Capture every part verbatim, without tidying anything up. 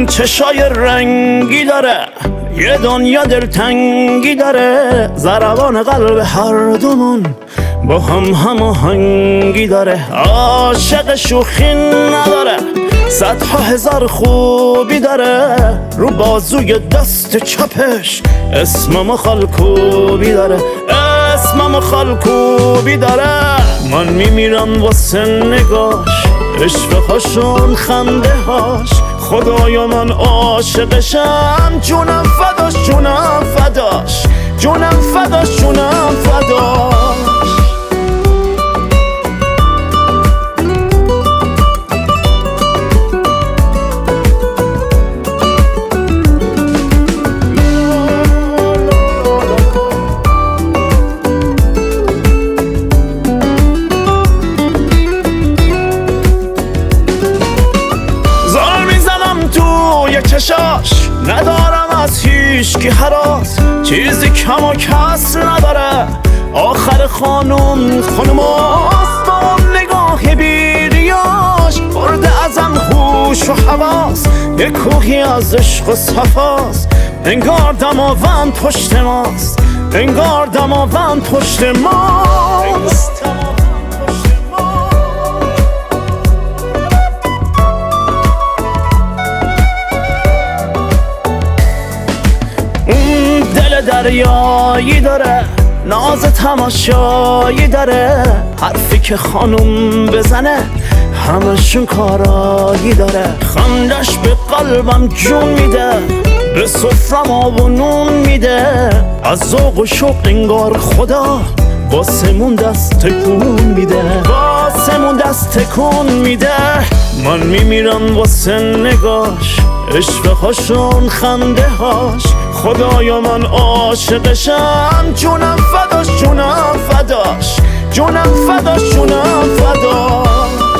اون چشای رنگی داره، یه دنیا دلتنگی داره، ضربان قلب هر دومون با هم هماهنگی داره. عاشق شوخی نداره، صدها هزار خوبی داره، رو بازوی دست چپش اسمم خالکوبی داره، اسمم خالکوبی داره. من میمیرم واسه نگاش، اشفقاشون خنده هاش، خدایا من عاشقشم، جونم فداش جونم فداش، جونم فداش جونم فداش. توی چشاش ندارم از هیچکی هراس، چیزی کم و کس نداره، آخر خانوم خانوماست. با اون نگاه بیریاش برده ازم هوش و حواس، یه کوهی از عشق و صفاست، انگار دماوند پشت ماست، انگار دماوند پشت ماست. دل دریایی داره، ناز تماشایی داره، حرفی که خانوم بزنه همشون کارایی داره. خندش به قلبم جون میده، به سفرم آب و نون میده، از ذوق و شوق انگار خدا واسمون دست تکون میده، واسمون دست تکون میده. من میمیرم واسه نگاش، اشفقاشون خنده هاش، خدایا من عاشقشم، جونم فداش جونم فداش، جونم فداش جونم فداش.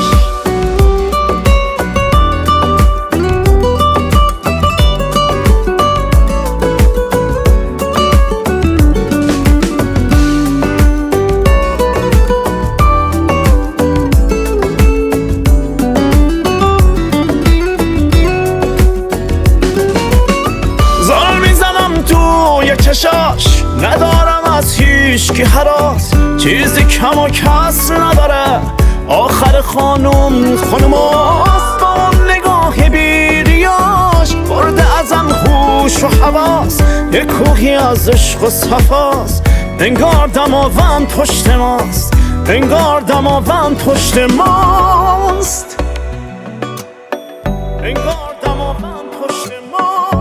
توی چشاش ندارم از هیچکی هراس، چیزی کم و کس نداره، آخر خانوم خانوماست. با اون نگاه بیریاش برده ازم هوش و حواس، یه کوهی از عشق و صفاست، انگار دماوند پشت ماست، انگار دماوند پشت ماست، انگار دماوند پشت ماست.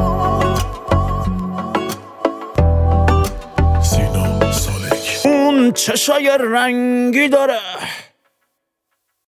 اون چشای رنگی داره،